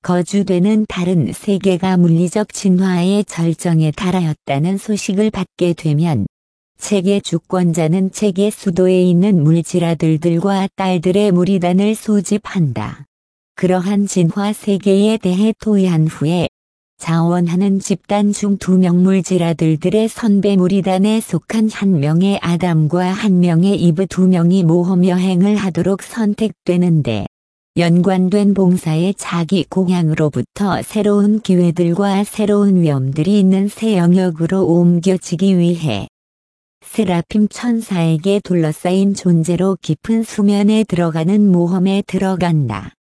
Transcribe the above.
거주되는 다른 세계가 물리적 진화의 절정에 달하였다는 소식을 받게 되면 책의 주권자는 책의 수도에 있는 물질아들들과 딸들의 무리단을 소집한다. 그러한 진화 세계에 대해 토의한 후에 자원하는 집단 중 2명 물질아들들의 선배 무리단에 속한 1명의 아담과 1명의 이브 2명이 모험 여행을 하도록 선택되는데 연관된 봉사에 자기 고향으로부터 새로운 기회들과 새로운 위험들이 있는 새 영역으로 옮겨지기 위해 세라핌 천사에게 둘러싸인 존재로 깊은 수면에 들어가는 모험에 들어간다.